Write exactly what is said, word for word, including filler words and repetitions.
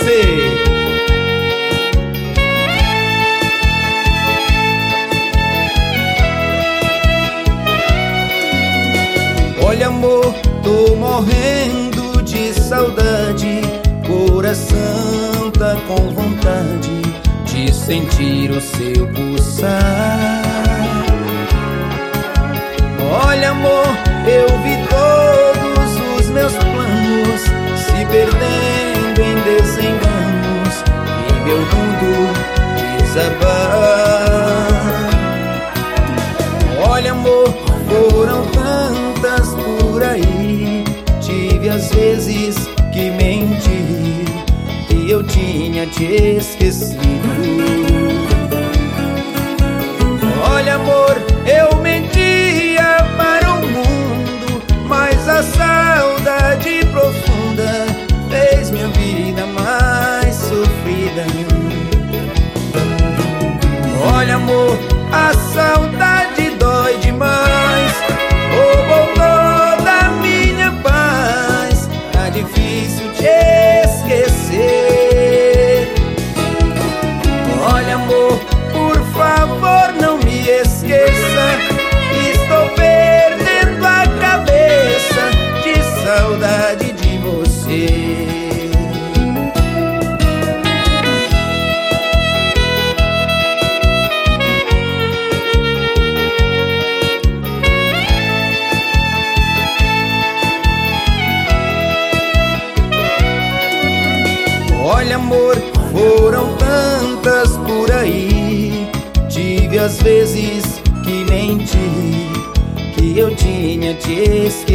você. Olha, amor, tô morrendo de saudade. Coração tá com vontade de sentir o seu pulsar. Olha, amor, eu vi todos os meus planos se perdendo em desenganos e meu mundo desabar. Olha, amor, foram tantas por aí. Tive as vezes que menti e eu tinha te esquecido. Olha, amor, eu mentia para o mundo, mas a saudade profunda fez minha vida mais sofrida. Olha, amor, a saudade dói demais, roubou toda a minha paz. Tá difícil te esquecer. Olha, amor, por favor, não me esqueça. Estou perdendo a cabeça de saudade de você. Olha, amor, foram tantas por aí. Tive as vezes que menti, que eu tinha te esquecido.